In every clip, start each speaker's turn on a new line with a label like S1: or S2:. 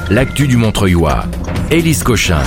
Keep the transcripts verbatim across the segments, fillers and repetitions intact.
S1: l'actu du Montreuilois. Élise Cochin.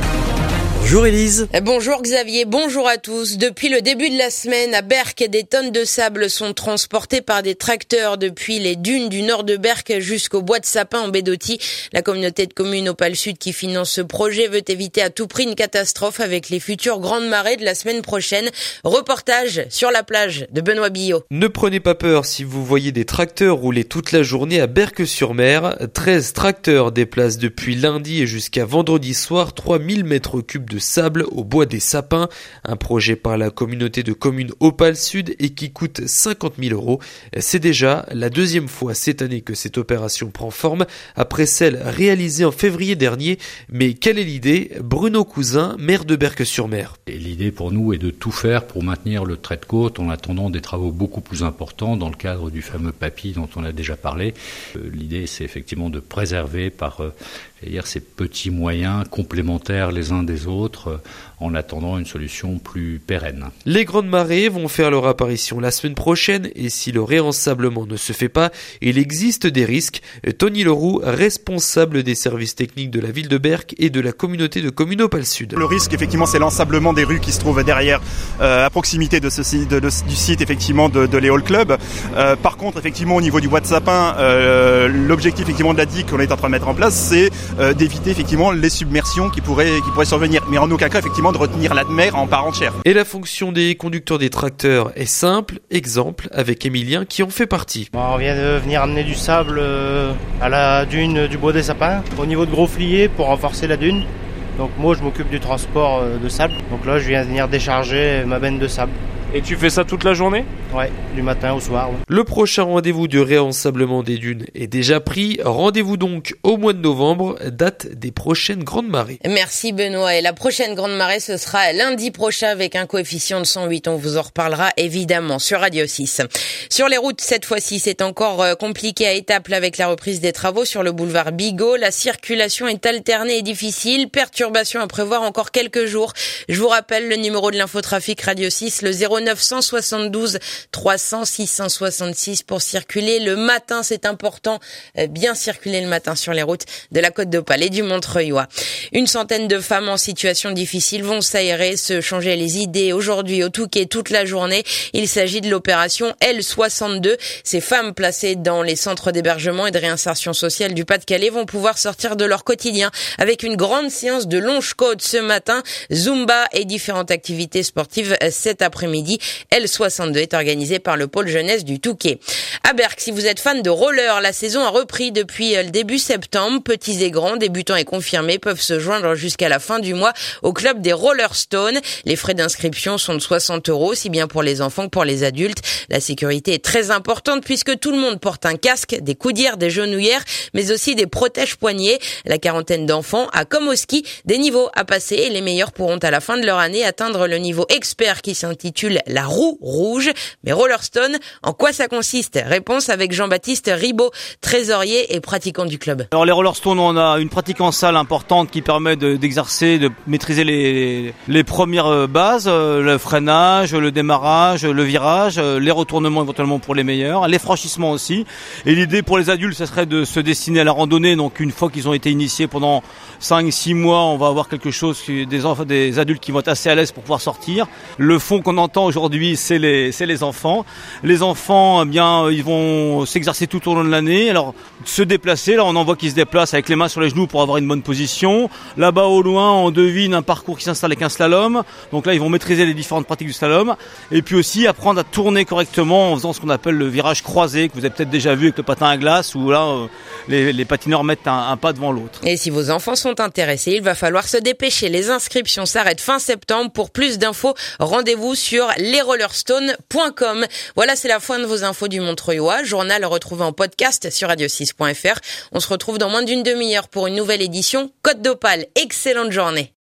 S2: Bonjour Élise.
S3: Bonjour Xavier, bonjour à tous. Depuis le début de la semaine, à Berck, des tonnes de sable sont transportées par des tracteurs depuis les dunes du nord de Berck jusqu'au bois de sapin en Bédotie. La communauté de communes Opale Sud qui finance ce projet veut éviter à tout prix une catastrophe avec les futures grandes marées de la semaine prochaine. Reportage sur la plage de Benoît Billot.
S2: Ne prenez pas peur si vous voyez des tracteurs rouler toute la journée à Berck-sur-Mer. treize tracteurs déplacent depuis lundi et jusqu'à vendredi soir trois mille mètres cubes de sable au bois des sapins, un projet par la communauté de communes Opale Sud et qui coûte cinquante mille euros. C'est déjà la deuxième fois cette année que cette opération prend forme, après celle réalisée en février dernier. Mais quelle est l'idée ? Bruno Cousin, maire de Berck-sur-Mer.
S4: Et l'idée pour nous est de tout faire pour maintenir le trait de côte en attendant des travaux beaucoup plus importants dans le cadre du fameux Papy dont on a déjà parlé. Euh, l'idée c'est effectivement de préserver par euh, c'est-à-dire ces petits moyens complémentaires les uns des autres euh, en attendant une solution plus pérenne.
S2: Les grandes marées vont faire leur apparition la semaine prochaine et si le réensablement ne se fait pas, il existe des risques. Tony Leroux, responsable des services techniques de la ville de Berck et de la communauté de communes Opale Sud.
S5: Le risque effectivement c'est l'ensablement des rues qui se trouvent derrière euh, à proximité de ce, de, de, du site effectivement de, de l'Éole Club. Euh, par contre effectivement au niveau du bois de sapin, euh, l'objectif effectivement de la digue qu'on est en train de mettre en place c'est euh, d'éviter effectivement les submersions qui pourraient, qui pourraient survenir. Mais en aucun cas effectivement de retenir la mer en part entière.
S2: Et la fonction des conducteurs des tracteurs est simple, exemple avec Emilien qui en fait partie.
S6: Bon, on vient de venir amener du sable euh, à la dune du bois des sapins au niveau de Grosflier pour renforcer la dune. Donc moi je m'occupe du transport euh, de sable. Donc là je viens de venir décharger ma benne de sable.
S7: Et tu fais ça toute la journée ?
S6: Ouais, du matin au soir. Ouais.
S2: Le prochain rendez-vous du réensablement des dunes est déjà pris. Rendez-vous donc au mois de novembre, date des prochaines grandes marées.
S3: Merci Benoît. Et la prochaine grande marée, ce sera lundi prochain avec un coefficient de cent huit. On vous en reparlera évidemment sur Radio six. Sur les routes, cette fois-ci, c'est encore compliqué à Étaples avec la reprise des travaux sur le boulevard Bigot. La circulation est alternée et difficile. Perturbation à prévoir encore quelques jours. Je vous rappelle le numéro de l'infotrafic Radio six, le zéro neuf cent soixante-douze trois cents six cent soixante-six pour circuler le matin. C'est important, bien circuler le matin sur les routes de la Côte d'Opale et du Montreuilois. Une centaine de femmes en situation difficile vont s'aérer, se changer les idées aujourd'hui au Touquet toute la journée. Il s'agit de l'opération L soixante-deux. Ces femmes placées dans les centres d'hébergement et de réinsertion sociale du Pas-de-Calais vont pouvoir sortir de leur quotidien avec une grande séance de longe-côte ce matin, Zumba et différentes activités sportives cet après-midi. L soixante-deux est organisé par le pôle jeunesse du Touquet. À Berck, si vous êtes fan de roller, la saison a repris depuis le début septembre. Petits et grands, débutants et confirmés peuvent se joindre jusqu'à la fin du mois au club des Roller Stone. Les frais d'inscription sont de soixante euros, si bien pour les enfants que pour les adultes. La sécurité est très importante puisque tout le monde porte un casque, des coudières, des genouillères, mais aussi des protège-poignets. La quarantaine d'enfants a, comme au ski, des niveaux à passer et les meilleurs pourront à la fin de leur année atteindre le niveau expert qui s'intitule la roue rouge. Mais Rollerstone, en quoi ça consiste ? Réponse avec Jean-Baptiste Ribaud, trésorier et pratiquant du club.
S8: Alors les Rollerstone, on a une pratique en salle importante qui permet de, d'exercer, de maîtriser les, les premières bases, le freinage, le démarrage, le virage, les retournements éventuellement pour les meilleurs, les franchissements aussi. Et l'idée pour les adultes, ce serait de se destiner à la randonnée. Donc une fois qu'ils ont été initiés pendant cinq six mois, on va avoir quelque chose, des, enfants, des adultes qui vont être assez à l'aise pour pouvoir sortir. Le fond qu'on entend aujourd'hui, c'est les, c'est les enfants. Les enfants, eh bien, ils vont s'exercer tout au long de l'année. Alors, se déplacer, là, on en voit qu'ils se déplacent avec les mains sur les genoux pour avoir une bonne position. Là-bas, au loin, on devine un parcours qui s'installe avec un slalom. Donc là, ils vont maîtriser les différentes pratiques du slalom. Et puis aussi, apprendre à tourner correctement en faisant ce qu'on appelle le virage croisé, que vous avez peut-être déjà vu avec le patin à glace, où là, euh, les, les patineurs mettent un, un pas devant l'autre.
S3: Et si vos enfants sont intéressés, il va falloir se dépêcher. Les inscriptions s'arrêtent fin septembre. Pour plus d'infos, rendez-vous sur les rollerstone point com. Voilà, c'est la fin de vos infos du Montreuilois. Journal retrouvé en podcast sur radio six point f r. On se retrouve dans moins d'une demi-heure pour une nouvelle édition Côte d'Opale. Excellente journée.